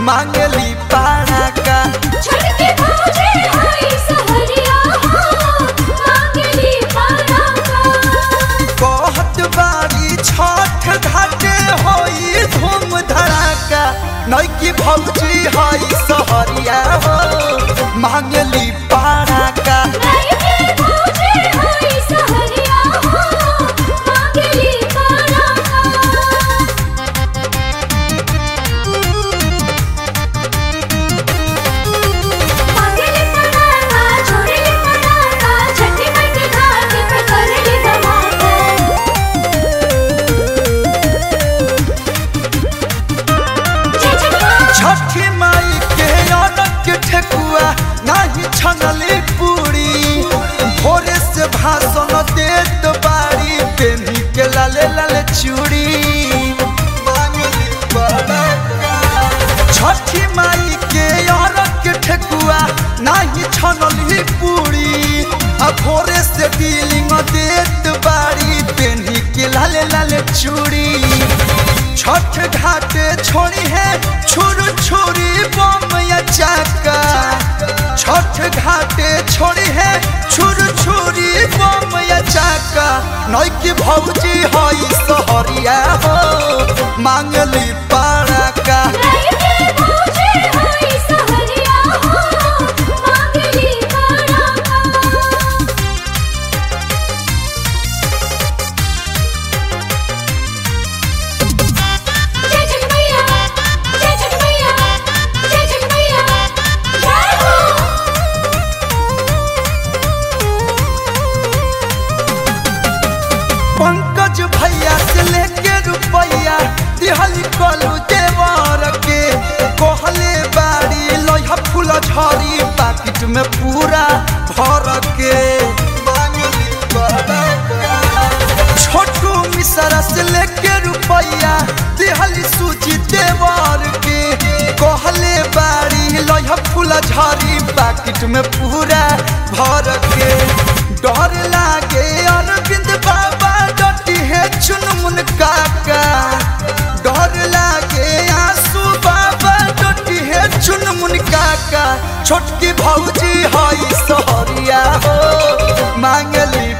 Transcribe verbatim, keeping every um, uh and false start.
मांगली पारा का। छोटकी भौजी हई सहरिया हो मांगली पारा का। कहत बारी छठ घाटे होई धूम धड़ाका नौकी भौजी हई सहरिया हो मांगली पारा का। नौकी भौजी हई सहरिया हो मांगली पारा का। मांगली पारा का छोड़ली पारा का छठी माई के घाट पे करली धमाका। छठी माई के अनक के ठेकुआ नाही छनली पूरी भोरे से भाषण देत बारी पेनी के लाले लाले चूड़ी मांगली पारा का। छठी माई के अनक के ठेकुआ नाही छनली पूरी आ भोरे से डीलिंग देत बारी पेनी के लाले लाले चूड़ी। छठ घाटे छोड़ी है छुर छुरी बम या चाका। छठ घाटे छोड़ी है छुर छुरी बम या चाका नौकी भौजी हई सहरिया हो मांगली पारा का। नौकी भौजी हई सहरिया हो मांगली पारा का। जय छठ मैया जय छठ मैया जय छठ मैया जय हो। पंकज भैया से लेके रुपैया दिहली कलू देवर के कहले बाड़ी लोहा फूल झड़ी पाकिट में पूरा भर के मांगली पारा का। छोटू मिश्रा से लेके रुपैया दिहली सूजी देवर के कहले बाड़ी लोहा फूल झड़ी पाकिट में पूरा भर के। डर लागे अरविंद बाबा डटी है चुनमुन काका। डर लागे आंसू बाबा डटी है चुनमुन काका। छोटकी भौजी हई सहरिया हो मांगली